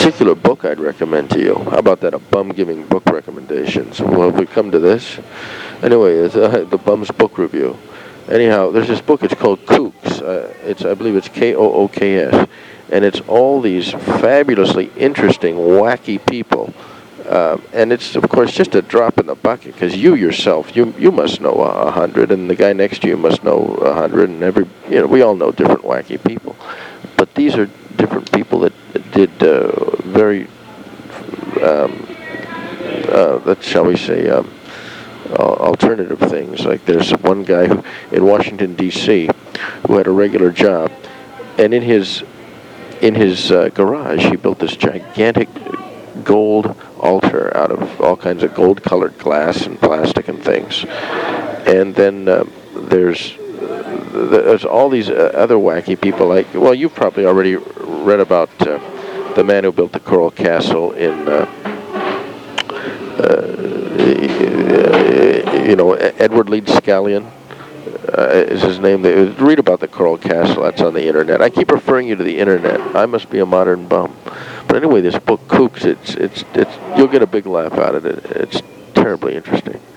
particular book I'd recommend to you. How about that? A bum giving book recommendations. Well, have we come to this? Anyway, it's the Bum's Book Review. Anyhow, there's this book. It's called Kooks. I believe it's Kooks, and it's all these fabulously interesting, wacky people. And it's, of course, just a drop in the bucket, because you yourself, you must know 100, and the guy next to you must know 100, and we all know different wacky people. But these are different people that did very, shall we say, alternative things. Like there's one guy in Washington, D.C., who had a regular job, and in his garage, he built this gigantic gold altar out of all kinds of gold-colored glass and plastic and things. And then there's all these other wacky people. Like, well, you've probably already read about the man who built the Coral Castle in, Edward Leeds Scallion is his name. Read about the Coral Castle. That's on the internet. I keep referring you to the internet. I must be a modern bum. But anyway, this book, Kooks, it's you'll get a big laugh out of it. It's terribly interesting.